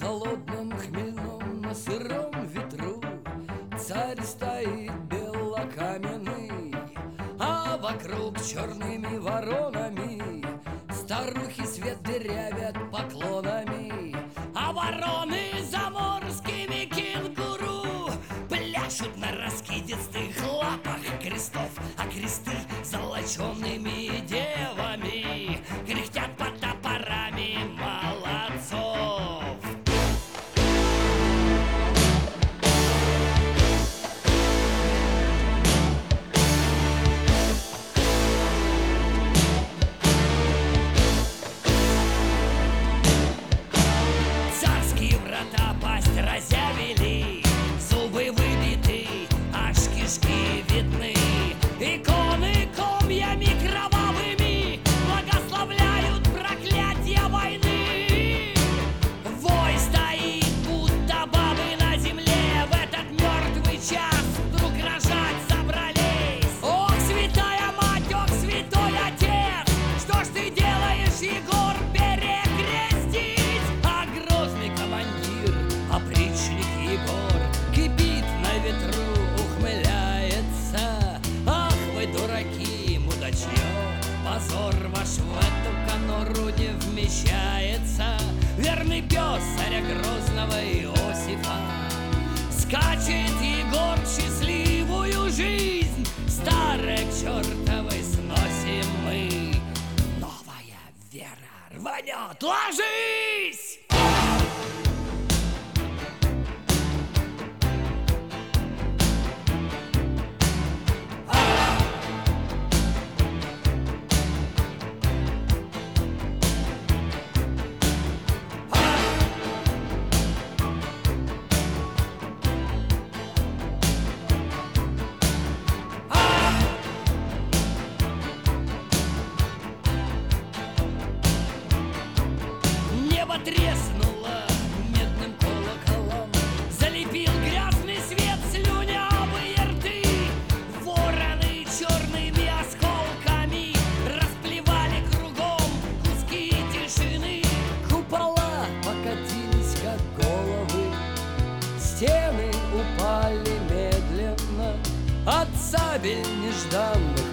холодном хмельном на сыром ветру царь стоит белокаменный, а вокруг черными воронами старухи свет дырявят поклонами, а вороны заморскими кенгуру пляшут на раскидистых лапах крестов, а кресты золочеными девами кряхтят под топорами молодцов. Царские врата пасть разявили, зубы выбиты, аж кишки видны. Иконы комьями кровавыми благословляют проклятие войны. Вой стоит, будто бабы на земле, в этот мертвый час вдруг рожать собрались. Ох, святая мать, ох, святой отец, что ж ты делаешь, Егор, перекрестить? А грозный командир, опричник Егор, кипит на ветру, ухмыляется. Ах вы дураки, мудачье, позор ваш в эту конуру не вмещается. Верный пес царя грозного Иосифа, скачет Егор в счастливую жизнь. Старое к чертовой сносим мы, новая вера рванет. Ложись! Небо треснуло медным колоколом, залепил грязный свет слюнявые рты. Вороны черными осколками расплевали кругом куски тишины. Купола покатились, как головы, стены упали медленно от сабель нежданных